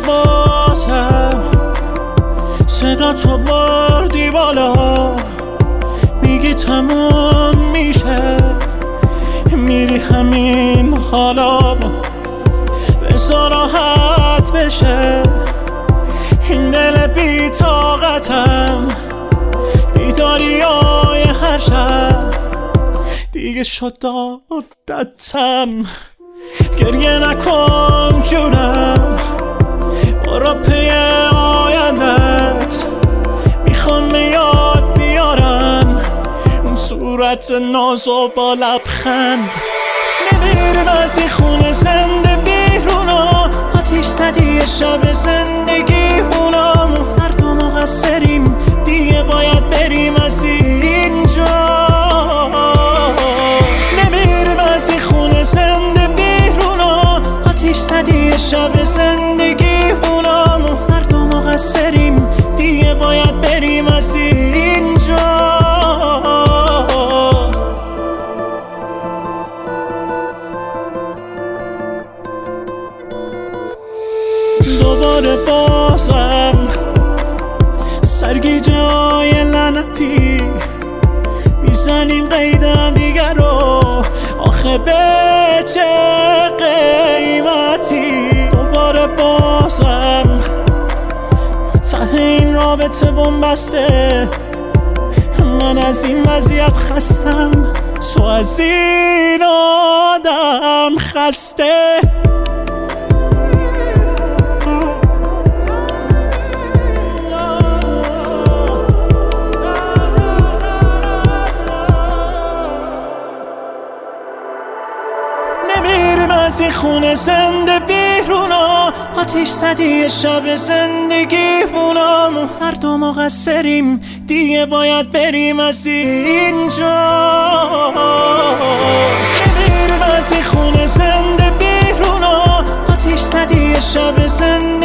بازم صدا تو بردی بالا، میگی تموم میشه، میری همین حالا، بذار راحت بشه این دل بی طاقتم، بیداریای هر شب دیگه شد عادتم. گریه نکن جونم، برو پی آیندت، میخوام یاد بیارم اون صورت ناز و با لبخند. نمیریم از این خونه زنده بیرونا، آتیش زدی شب زندگیمونم، هر دو مقصریم دیگه باید بریم از اینجا. نمیریم از این خونه زنده بیرونا، آتیش زدی شب زندگیمونم، هر دو مقصریم دیگه باید بریم از اینجا. دوباره بازم سرگیجه‌های لعنتی میزنیم قیدم دیگر رو، آخه به چه قیمتی؟ دوباره بازم ته این رابطه بنبسته، من از این وضعیت خستم، تو از این آدم خسته. از این خونه زنده بیرونا، آتیش زدی شب زندگیمونم، هر دو مقصریم دیگه باید بریم از اینجا. نمیریم از این خونه زنده بیرونا، آتیش زدی شب زندگیمونم،